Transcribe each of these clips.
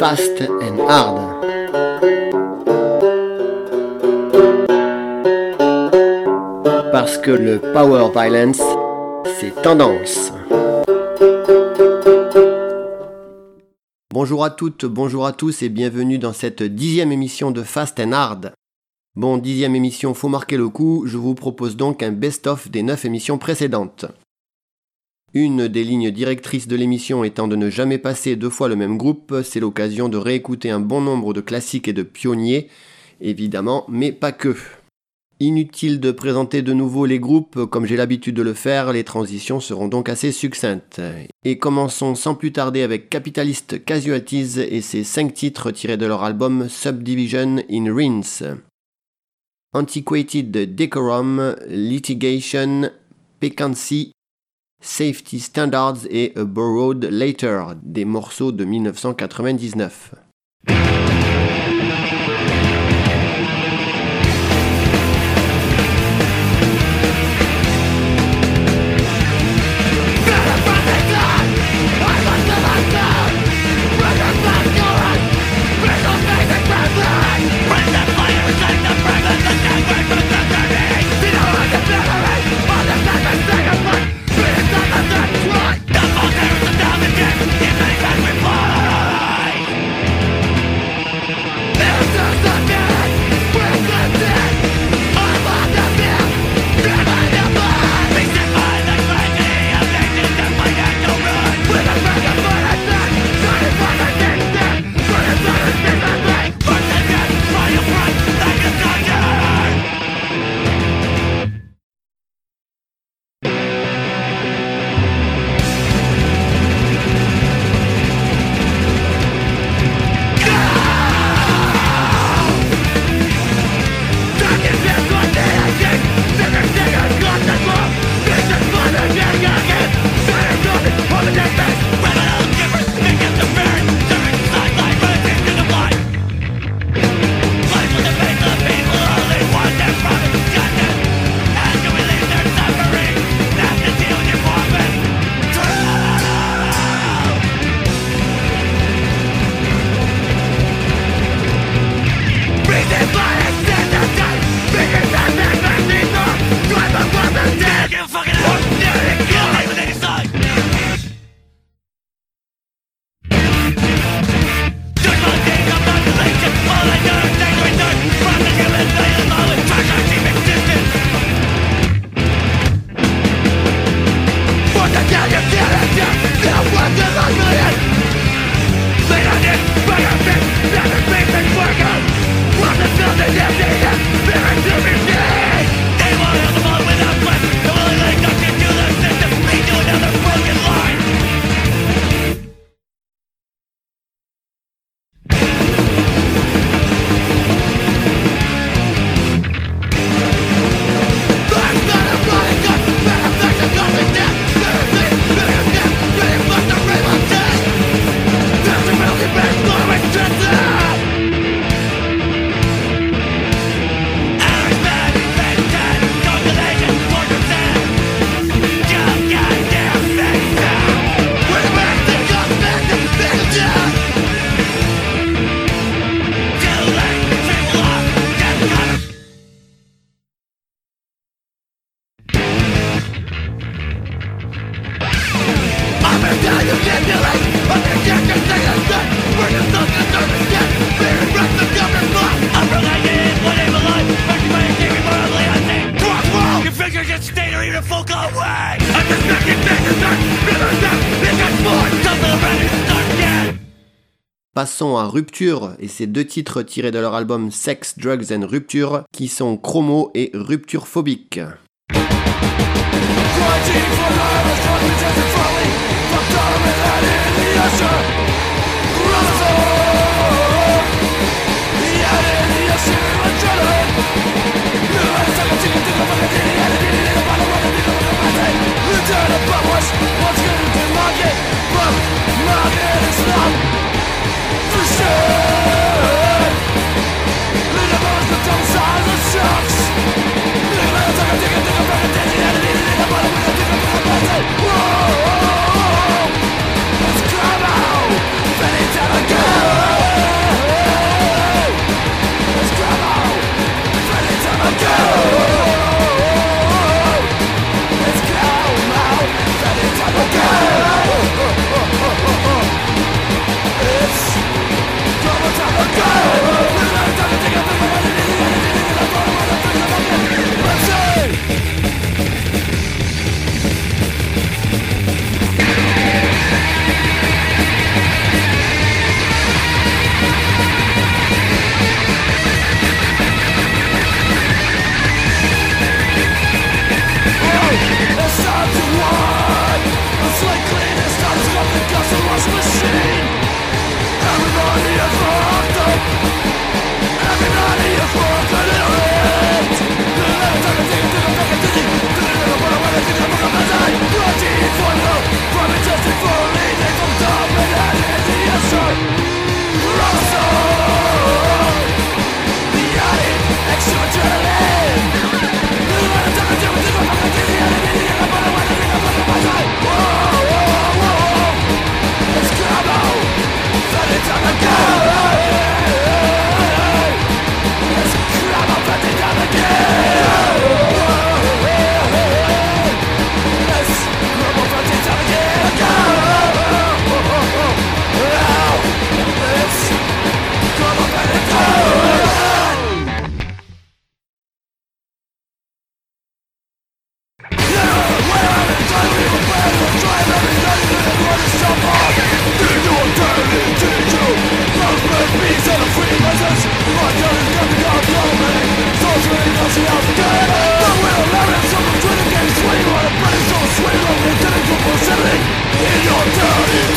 Fast and Hard. Parce que le power violence, c'est tendance. Bonjour à toutes, bonjour à tous et bienvenue dans cette 10e émission de Fast and Hard. Bon, 10e émission, faut marquer le coup, je vous propose donc un best-of des 9 émissions précédentes. Une des lignes directrices de l'émission étant de ne jamais passer 2 fois le même groupe, c'est l'occasion de réécouter un bon nombre de classiques et de pionniers, évidemment, mais pas que. Inutile de présenter de nouveau les groupes, comme j'ai l'habitude de le faire, les transitions seront donc assez succinctes. Et commençons sans plus tarder avec Capitalist Casualties et ses 5 titres tirés de leur album Subdivision in Rinse. Antiquated Decorum, Litigation, Piquancy, Safety Standards et A Borrowed Later, des morceaux de 1999. Passons à Rupture et ces 2 titres tirés de leur album Sex, Drugs and Rupture qui sont Chromo et Rupture Phobique. Go!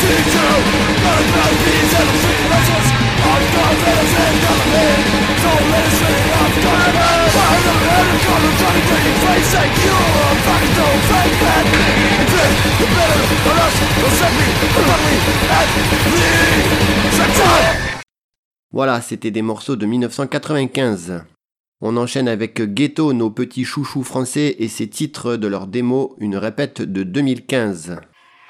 Voilà, c'était des morceaux de 1995. On enchaîne avec Ghetto, nos petits chouchous français, et ses titres de leur démo, une répète de 2015.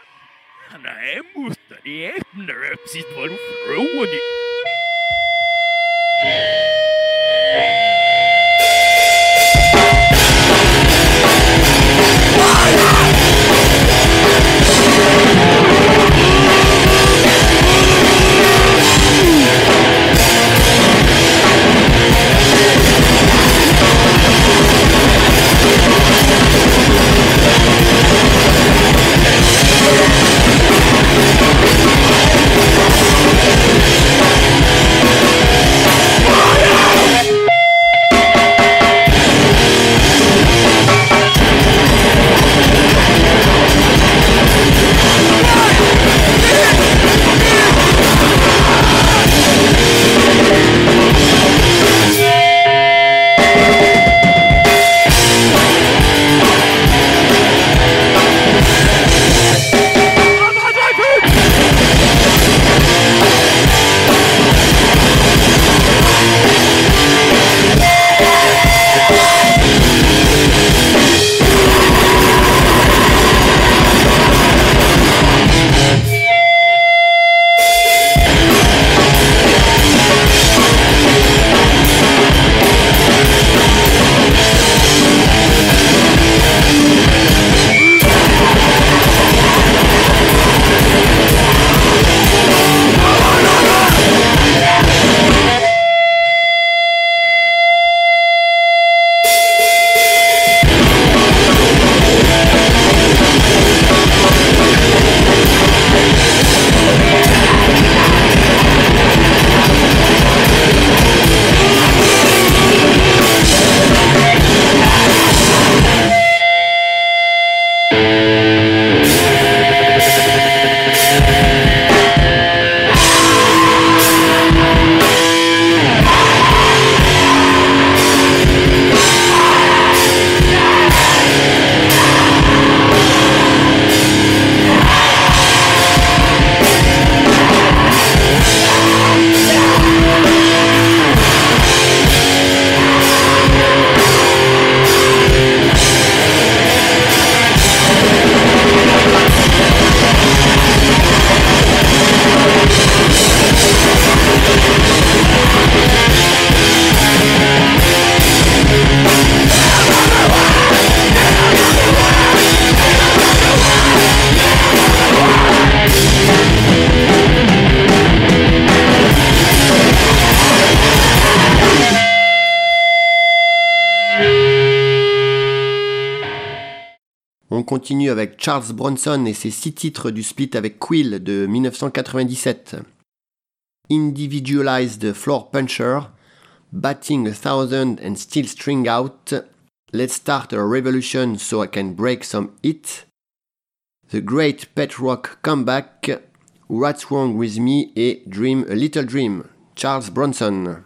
On continue avec Charles Bronson et ses 6 titres du split avec Quill de 1997. Individualized Floor Puncher, Batting 1,000 and Still String Out, Let's Start a Revolution So I Can Break Some It, The Great Pet Rock Comeback, What's Wrong With Me et Dream a Little Dream, Charles Bronson.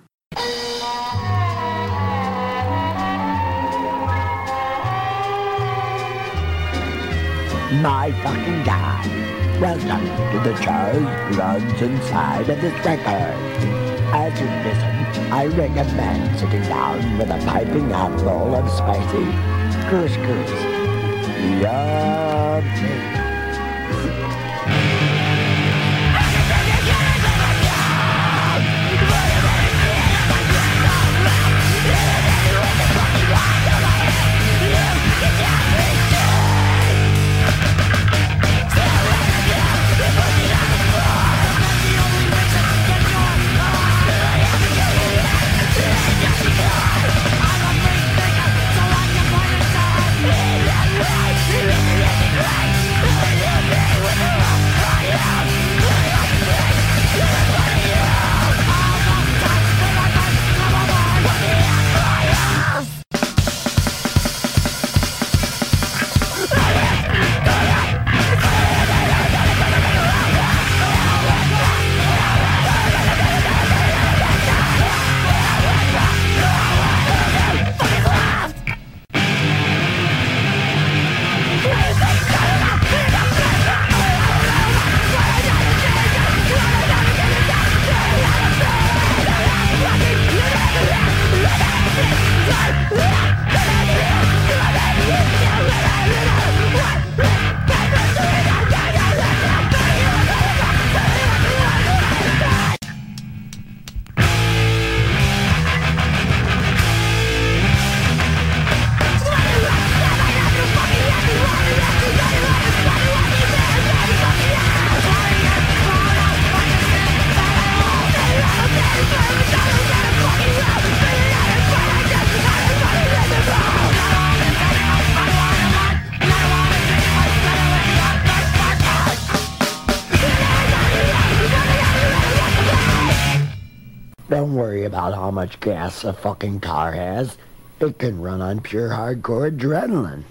My fucking God. Welcome to the show runs inside of this record. As you listen, I recommend sitting down with a piping hot bowl of spicy couscous. Yummy. Right. Don't worry about how much gas a fucking car has. It can run on pure hardcore adrenaline.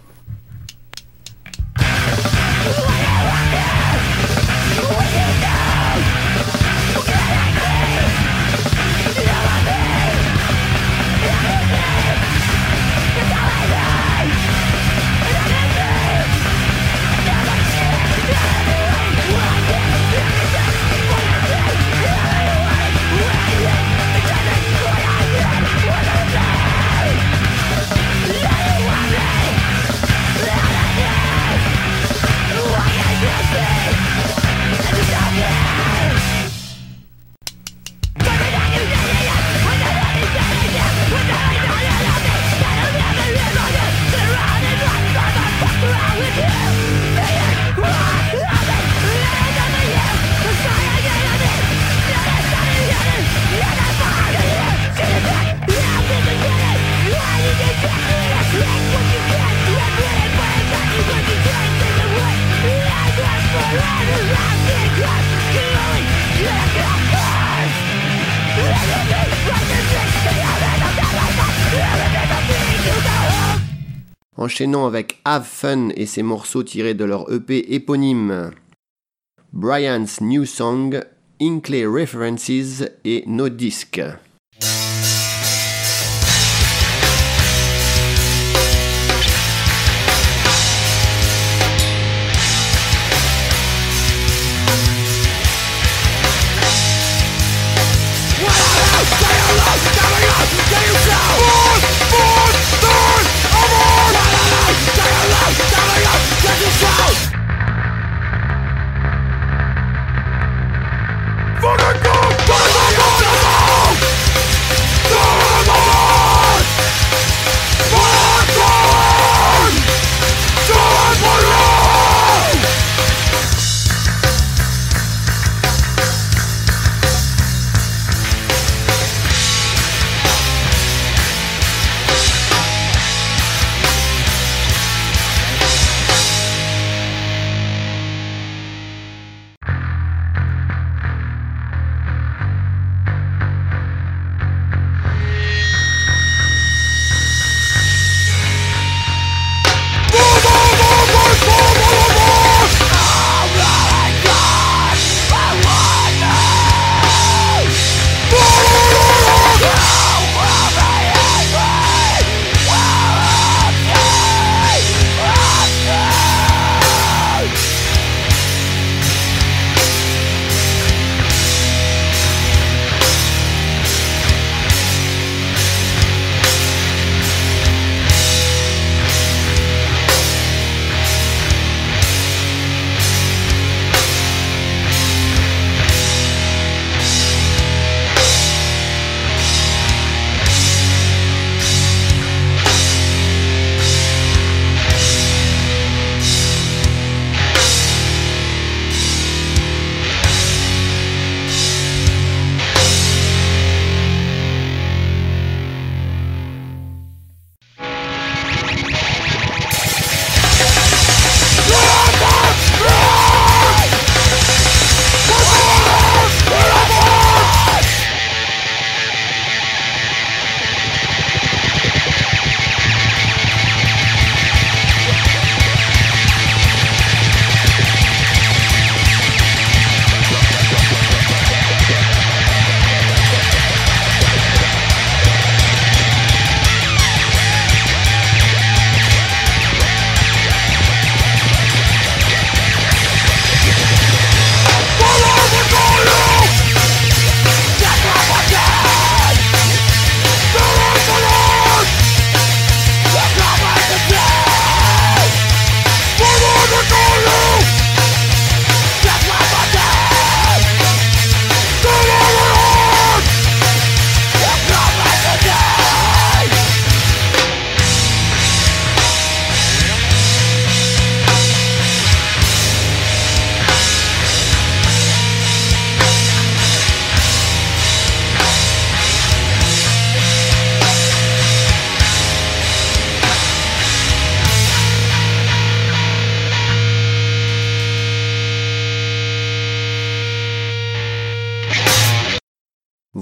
Enchaînons avec Have Fun et ses morceaux tirés de leur EP éponyme. Brian's New Song, Inkley References et No Disc. Fucking go!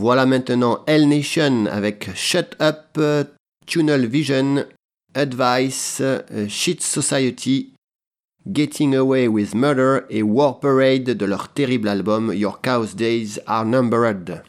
Voilà maintenant Hell Nation avec Shut Up, Tunnel Vision, Advice, Shit Society, Getting Away with Murder et War Parade de leur terrible album Your Chaos Days Are Numbered.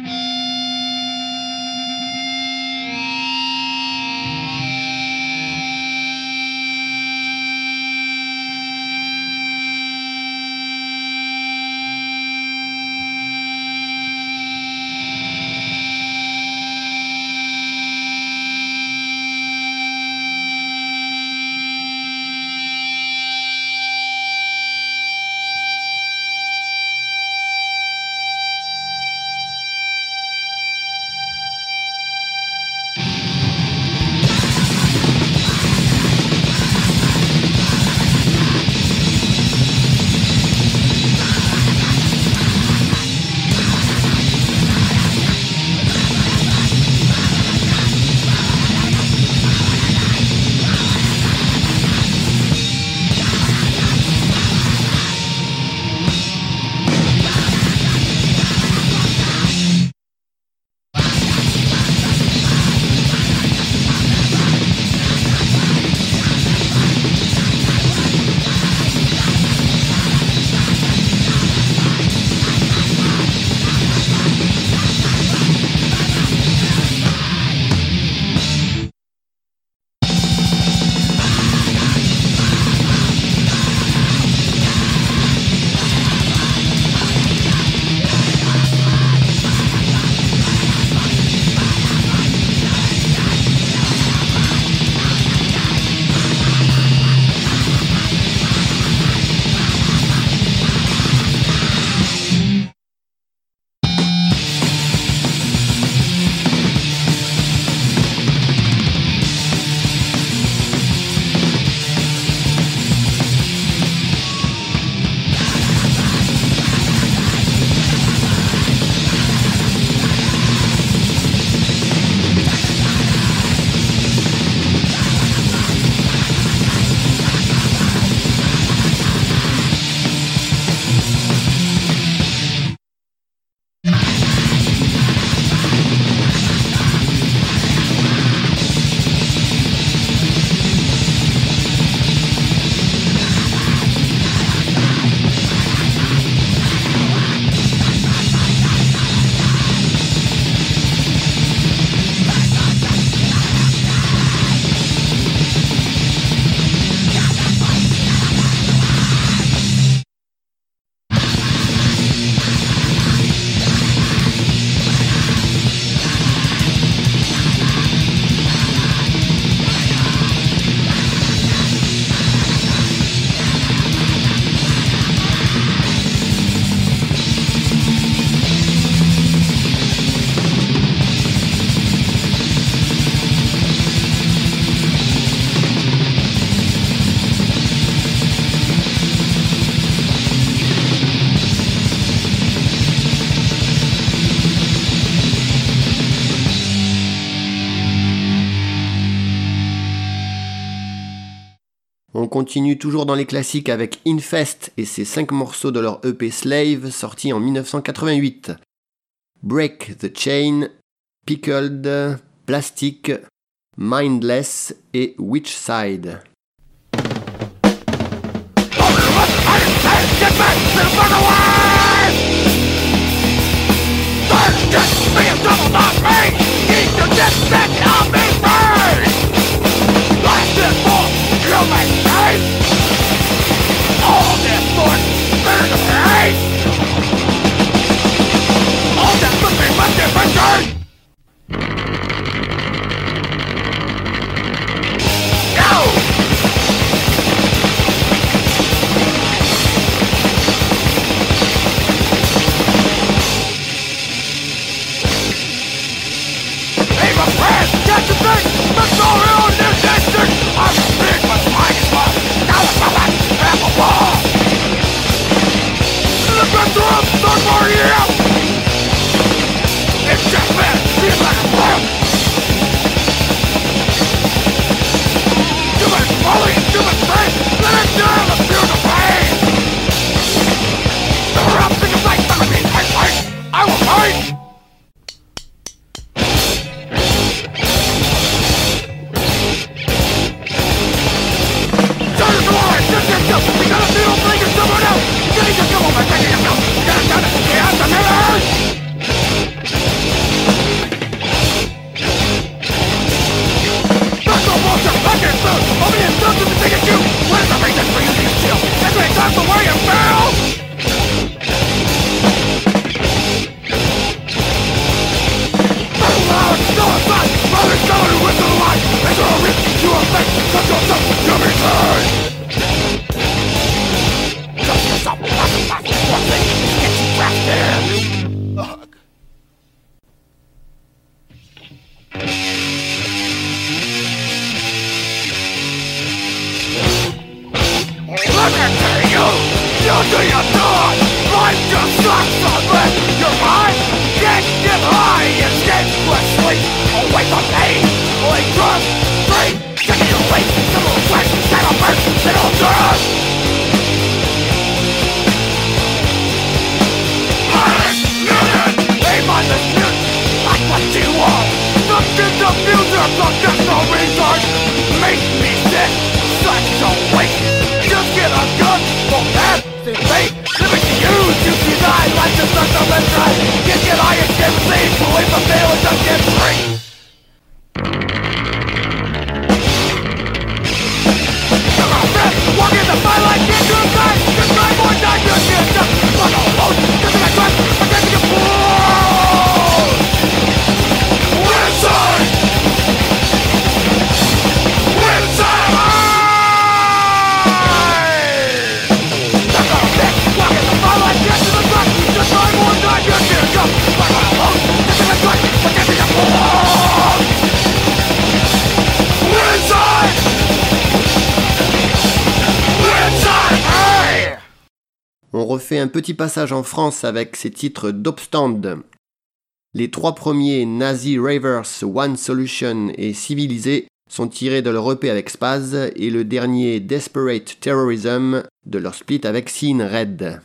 On continue toujours dans les classiques avec Infest et ses 5 morceaux de leur EP Slave sorti en 1988. Break the Chain, Pickled, Plastic, Mindless et Which Side. All this force, burn the pain. All that looking must be returned. Go! Hey, my friend, got the thing. Let's go here on this distance. I'm big, but mine is fun. Now it's my life. Have a wall. Look at the room, start partying out. It's just been, feels like a flip. Too much folly, too much pain. Let it down, let's feel the pain. Never up, think of life, never be fight. I will fight. just such a mystery. Can't get high and can't sleep, away from feelings I can't free. Walk in the firelight, can't do it back. Just try more time, you can't stop. Fuck all alone, just in my trust, pretending to fall. We're inside. We're inside. That's all I'm walk in the firelight, can't do it back. Just try more time, you can't stop. Fuck all alone, just in my trust, pretending to fall. We're inside. On refait un petit passage en France avec ses titres d'Obstand. Les trois premiers, Nazi Ravers, One Solution et Civilisé, sont tirés de leur EP avec Spaz et le dernier, Desperate Terrorism, de leur split avec Scene Red.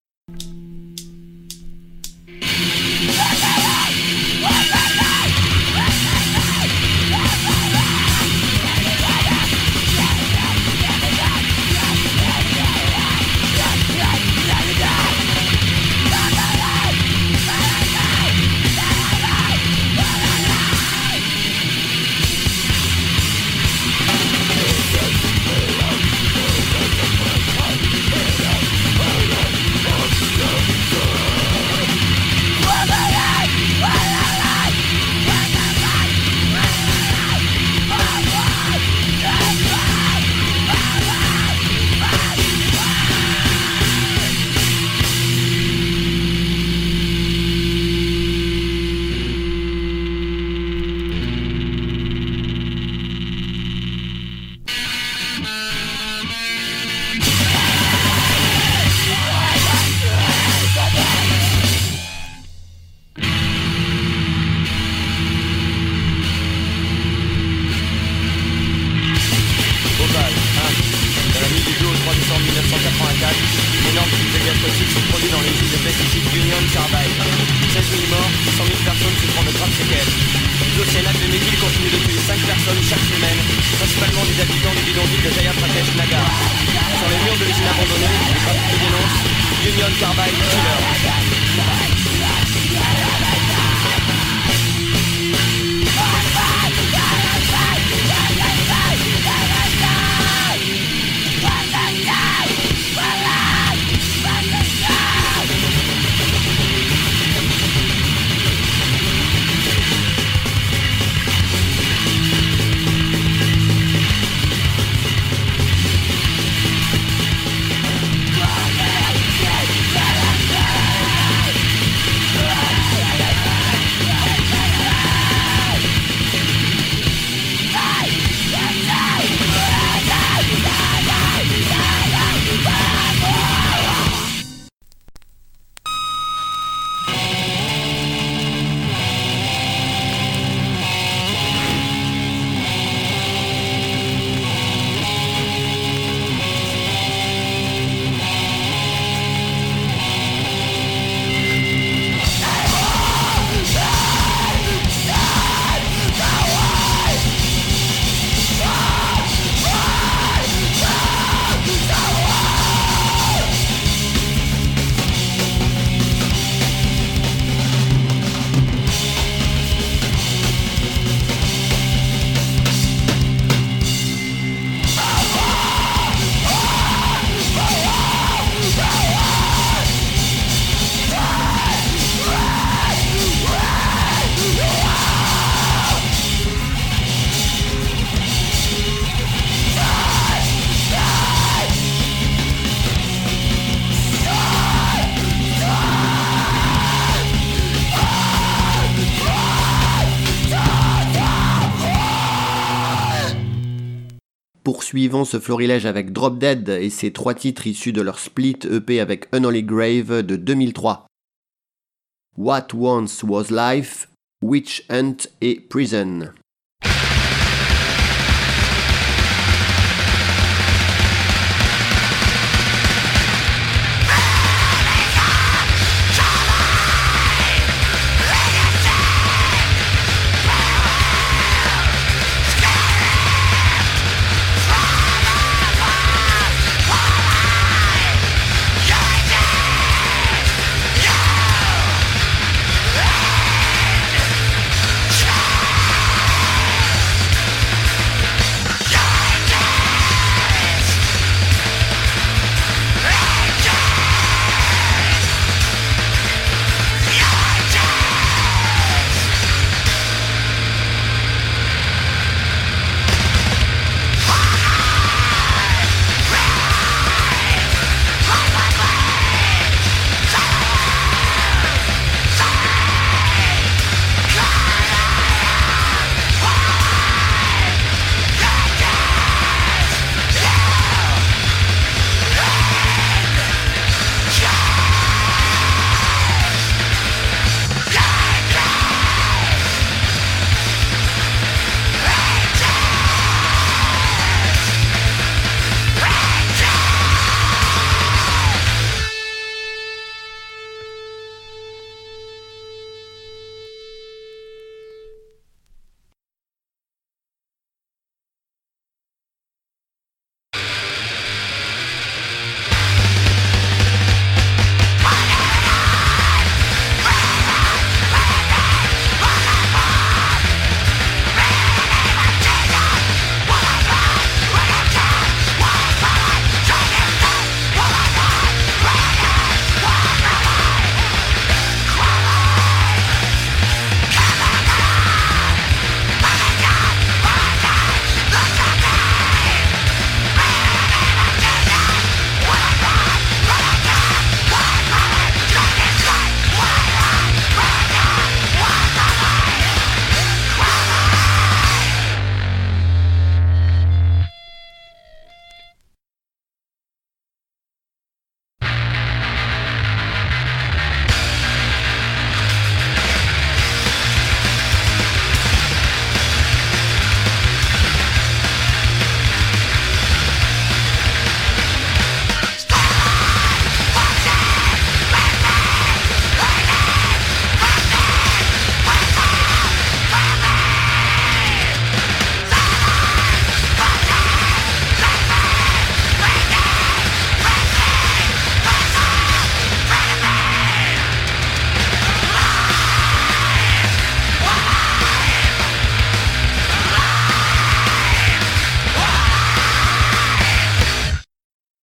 Poursuivons ce florilège avec Drop Dead et ses trois titres issus de leur split EP avec Unholy Grave de 2003. What Once Was Life, Witch Hunt et Prison. Yeah!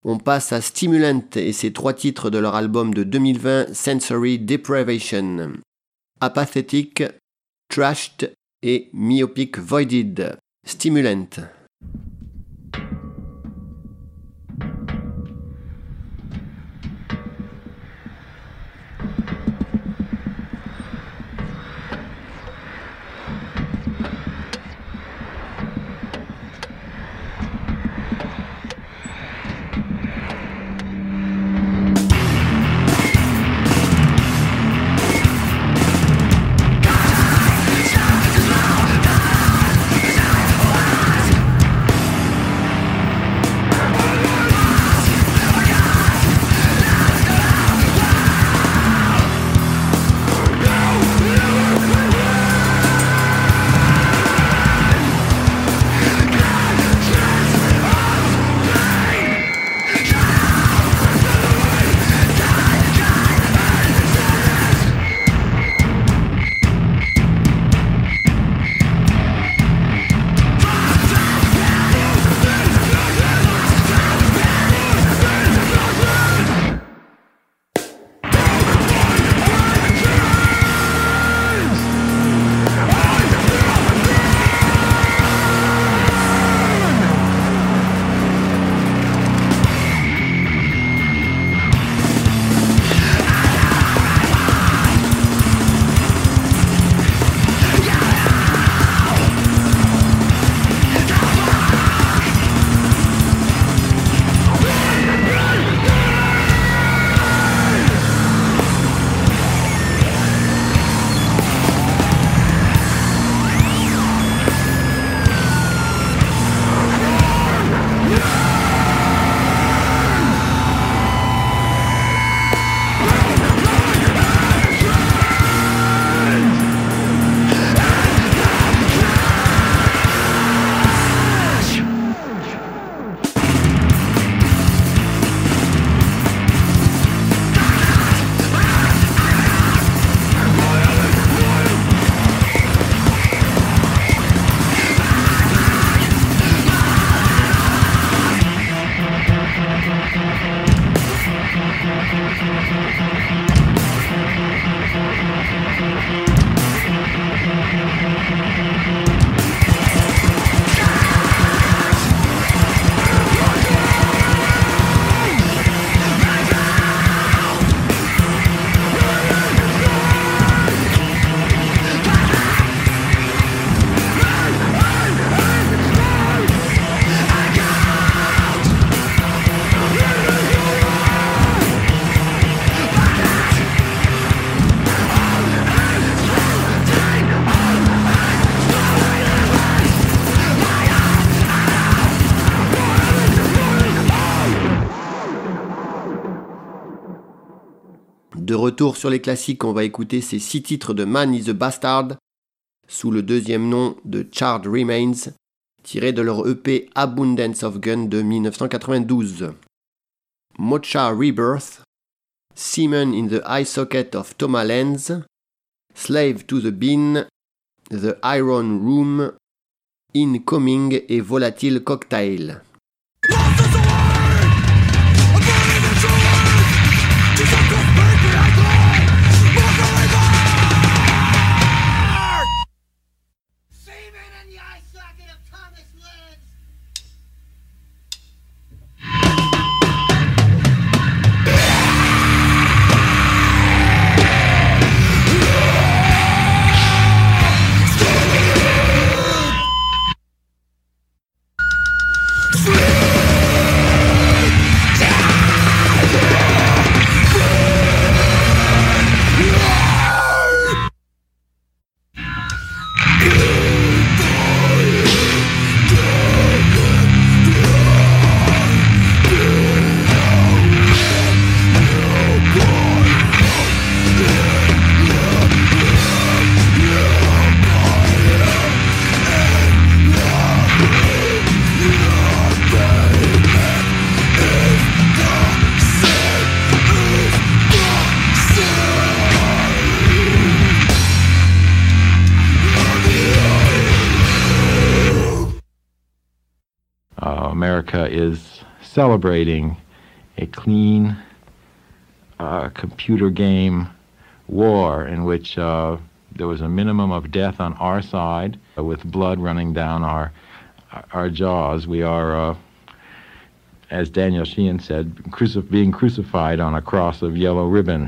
On passe à Stimulant et ses 3 titres de leur album de 2020 Sensory Deprivation. Apathetic, Trashed et Myopic Voided. Stimulant. De retour sur les classiques, on va écouter ces 6 titres de Man is a Bastard, sous le deuxième nom de Charred Remains, tirés de leur EP Abundance of Gun de 1992. Mocha Rebirth, Seaman in the Eye Socket of Thomas Lenz, Slave to the Bean, The Iron Room, Incoming et Volatile Cocktail. America is celebrating a clean computer game war in which there was a minimum of death on our side with blood running down our jaws. We are, as Daniel Sheehan said, being crucified on a cross of yellow ribbon.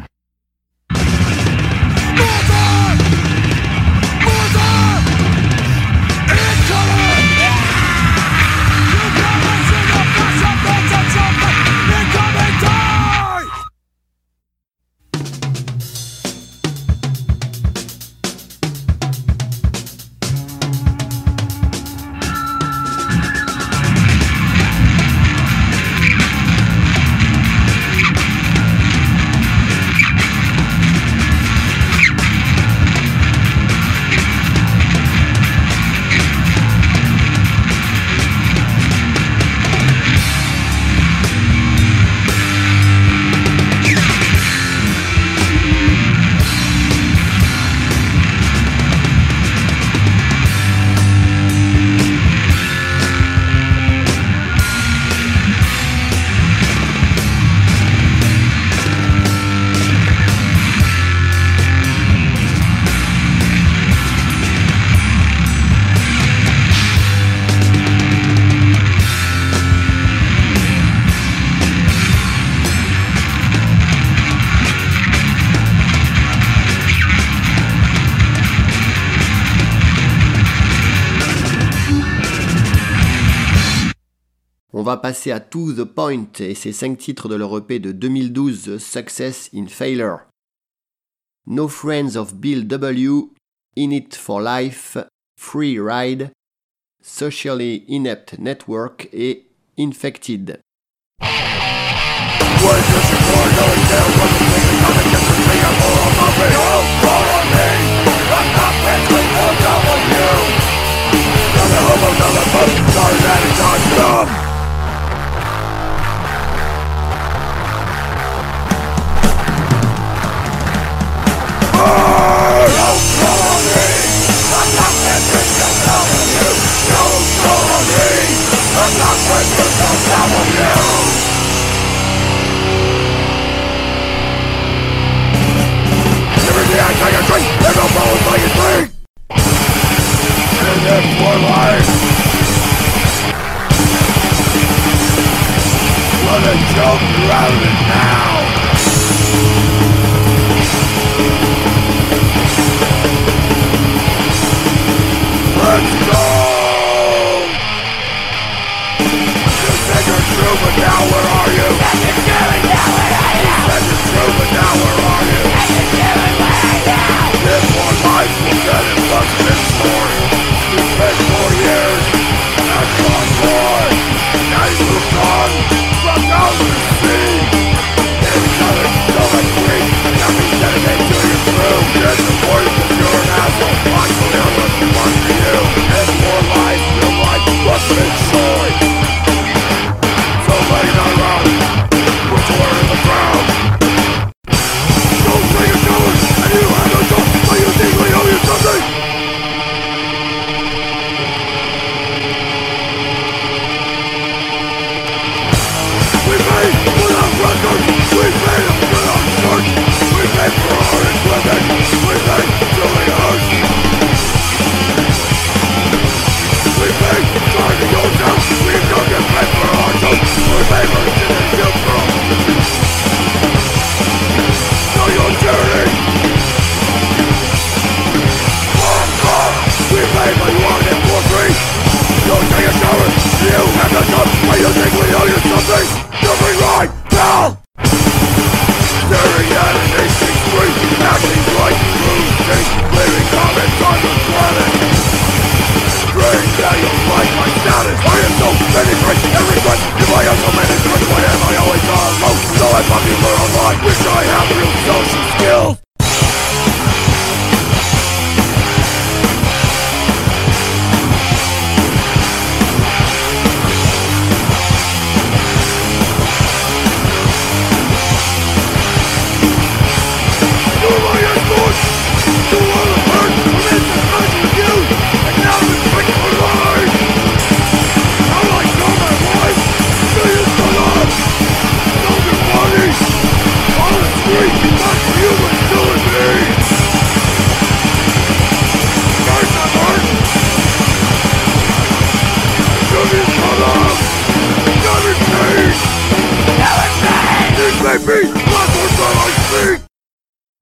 On va passer à To The Point et ses 5 titres de leur EP de 2012, Success in Failure. No Friends of Bill W., In It For Life, Free Ride, Socially Inept Network et Infected. Let's go!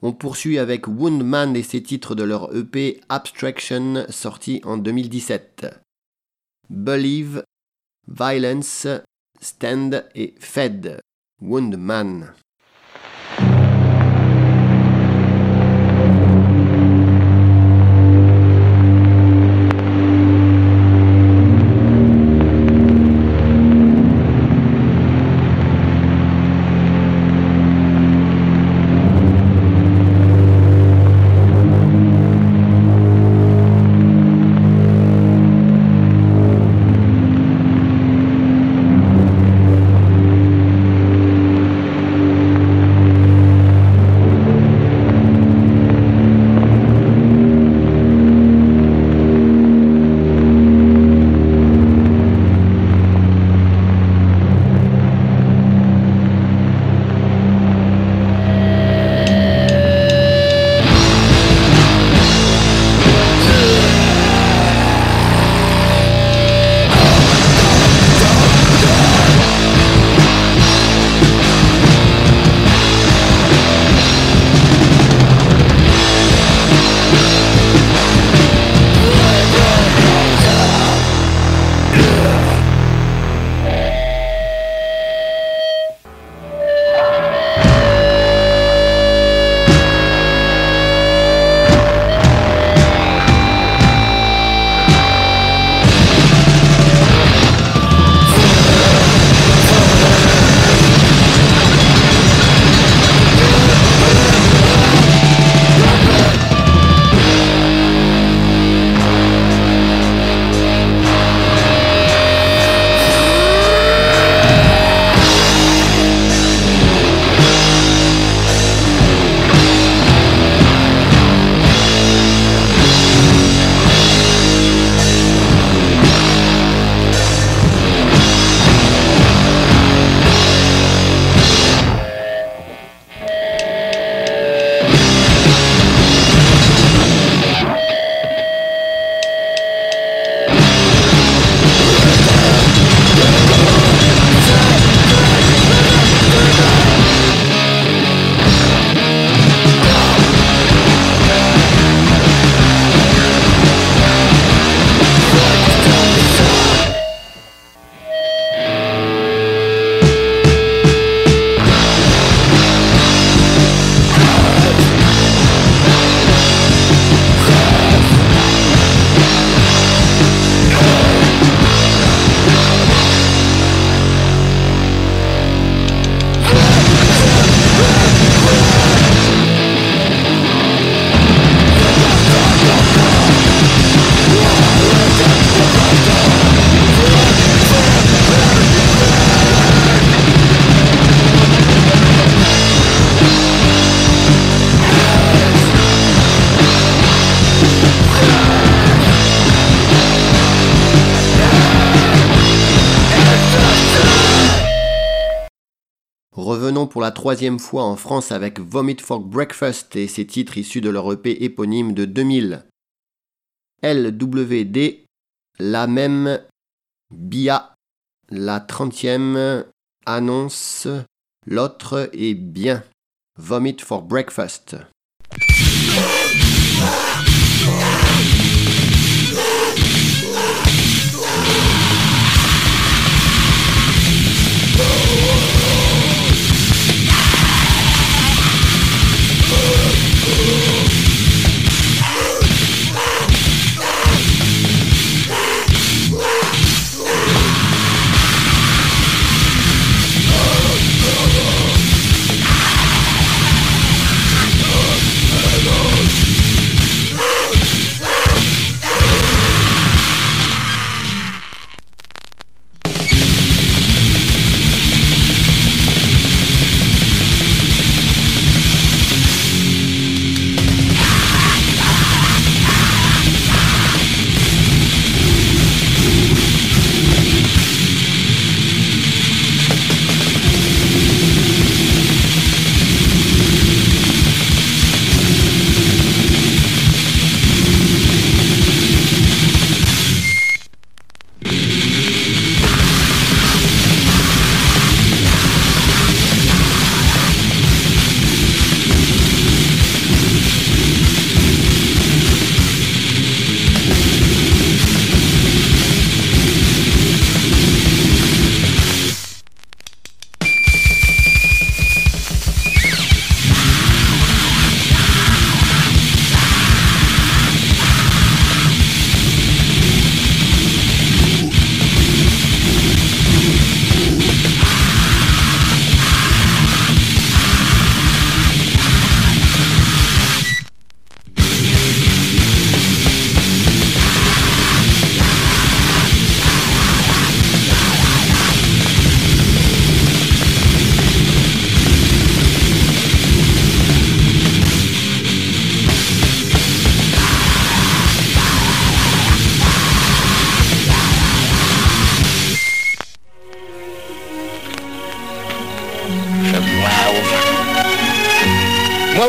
On poursuit avec Woundman et ses titres de leur EP Abstraction sorti en 2017. Believe, Violence, Stand et Fed. Woundman. Revenons pour la troisième fois en France avec Vomit for Breakfast et ses titres issus de leur EP éponyme de 2000. LWD, la même, BIA, la 30e, annonce, l'autre est bien. Vomit for Breakfast. Oh,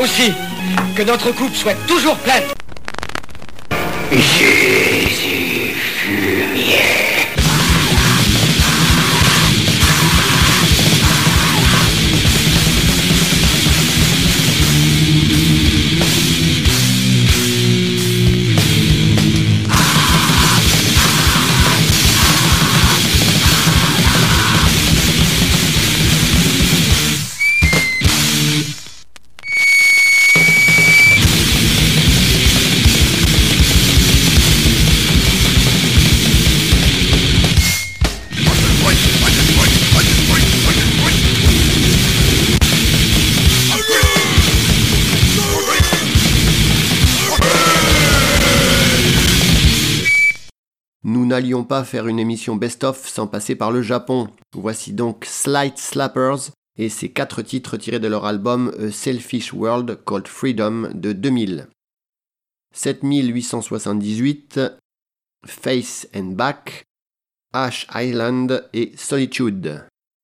aussi que notre coupe soit toujours pleine. Jésus fumier. Nous n'allions pas faire une émission best-of sans passer par le Japon. Voici donc Slight Slappers et ses 4 titres tirés de leur album A Selfish World Called Freedom de 2000. 7878, Face and Back, Ash Island et Solitude.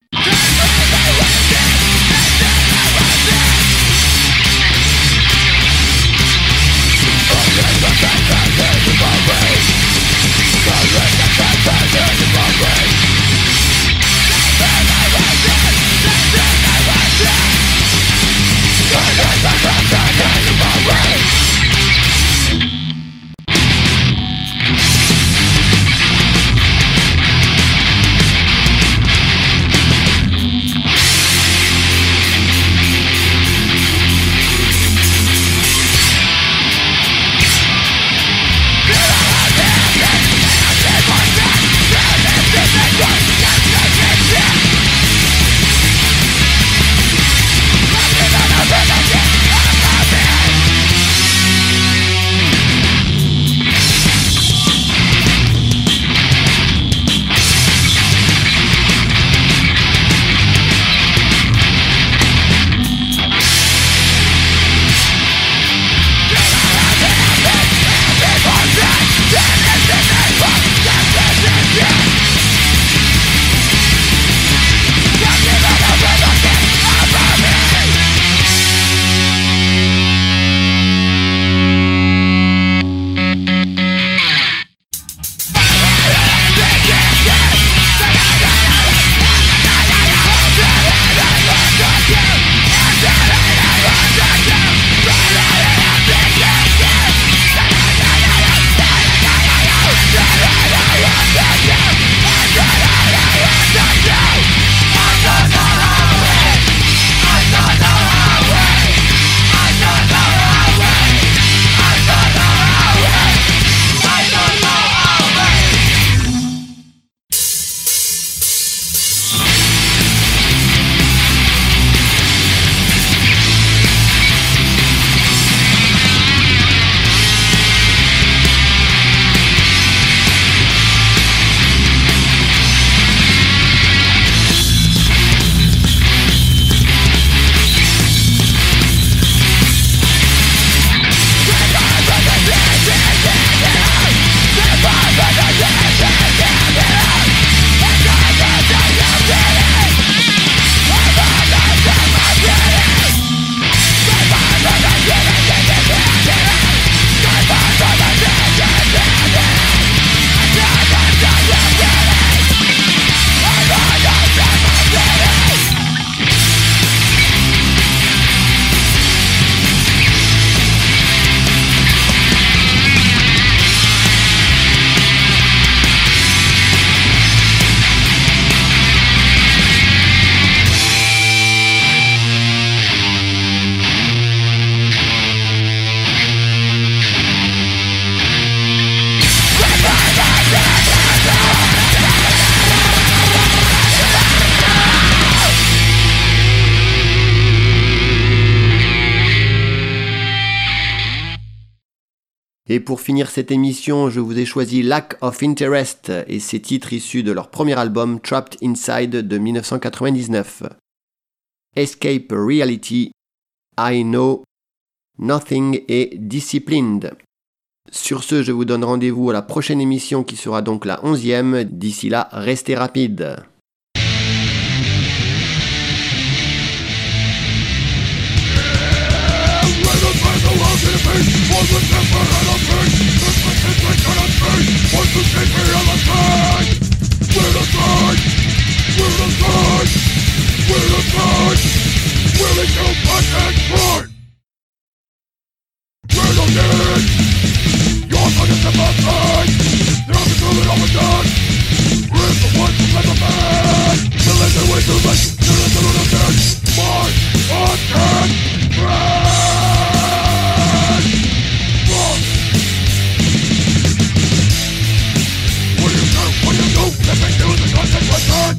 Et pour finir cette émission, je vous ai choisi Lack of Interest et ses titres issus de leur premier album Trapped Inside de 1999. Escape Reality, I Know, Nothing et Disciplined. Sur ce, je vous donne rendez-vous à la prochaine émission qui sera donc la 11e. D'ici là, restez rapides. willing to fight and try. We're no need. Your son is the best thing. They're the good of a dead. We're the ones who let the man. The lazy way to let you the little dead. My fucking friend. What do you do? What do you do? Let me do the consequences.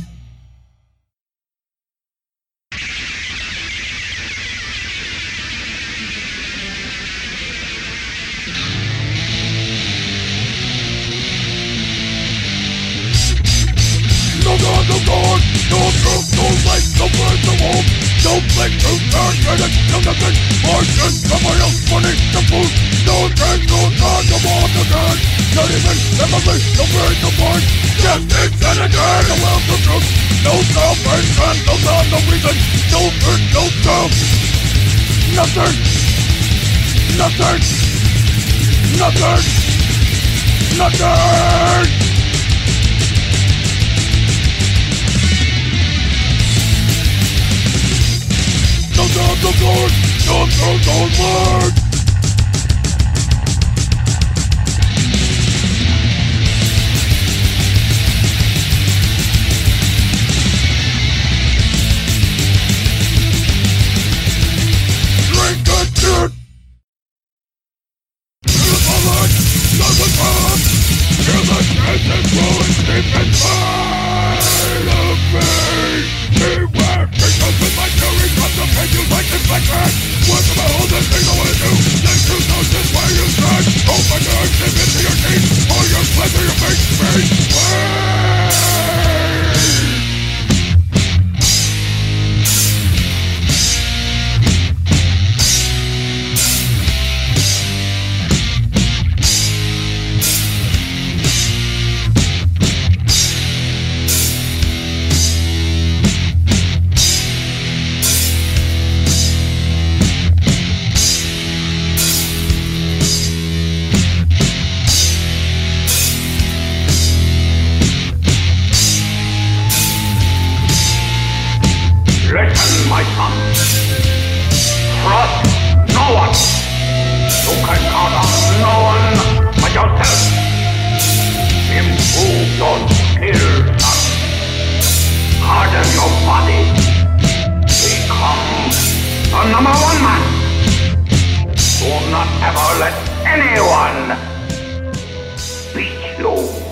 No God, no God, no truth, no light, no bird, no hope. No place to turn, no nothing. Fortune, somebody else, money, no food. No drink, no God, no more, no God. Not even family, no brain, no mind. Just insanity, no will, no truth. No salvation, no God, no reason. No good, no self. Nothing. Nothing. Nothing. Nothing. No God, no God, no God, no word. Drink that shit. Feel the light, not the path. Feel the stress and growing deep inside of me. Beware, because with my fury comes the pain you like inflicted. What am I holding things I wanna do? Then you know this way you stand. Open your eyes, dip into your teeth. All your pleasure, your face, me. Listen, my son. Trust no one. You can count on no one but yourself. Improve your skills, son. Harden your body. Become the #1 man. Do not ever let anyone beat you.